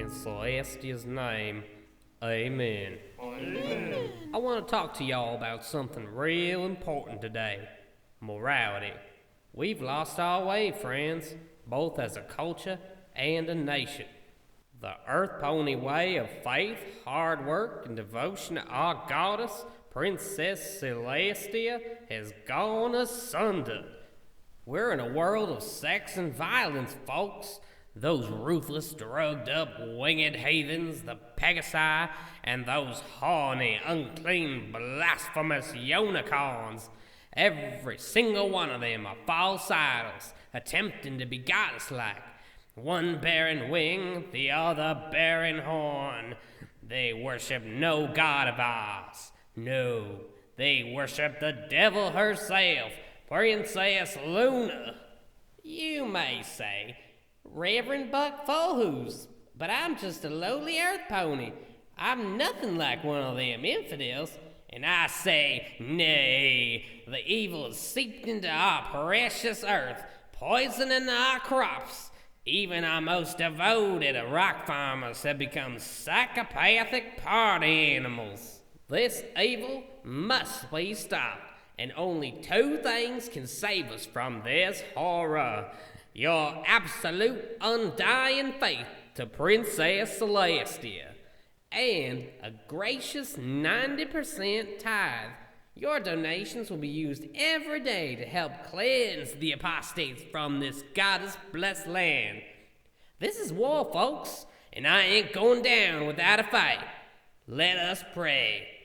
Celestia's name, amen. I want to talk to y'all about something real important today. Morality. We've lost our way, friends, both as a culture and a nation. The Earth Pony way of faith, hard work, and devotion to our goddess, Princess Celestia, has gone asunder. We're in a world of sex and violence, folks. Those ruthless, drugged-up, winged heathens, the Pegasi, and those horny, unclean, blasphemous unicorns. Every single one of them are false idols, attempting to be goddess-like. One bearing wing, the other bearing horn. They worship no god of ours. No, they worship the devil herself, Princess Luna. You may say, Reverend Buck Fullhoose, but I'm just a lowly earth pony. I'm nothing like one of them infidels. And I say, nay, the evil has seeped into our precious earth, poisoning our crops. Even our most devoted of rock farmers have become psychopathic party animals. This evil must be stopped, and only two things can save us from this horror. Your absolute undying faith to Princess Celestia, and a gracious 90% tithe. Your donations will be used every day to help cleanse the apostates from this goddess-blessed land. This is war, folks, and I ain't going down without a fight. Let us pray.